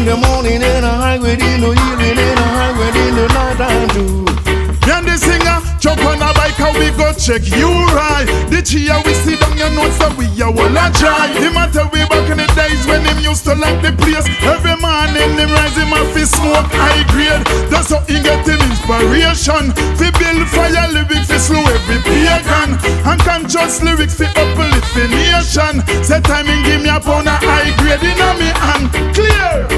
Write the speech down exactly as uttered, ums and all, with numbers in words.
the morning and a high grade in the evening and a high grade in the night time too. And the singer jump on a bike and we go check you right. The chia we see down your notes that we a will a try. Him a tell we back in the days when him used to lock the place. Every morning him rise him a fi smoke high grade. That's how he get him inspiration. Fi build fire lyrics fi slow every pagan. And conscious lyrics fi uplift the nation. Say time and give me a pound of high grade in a me hand. Clear.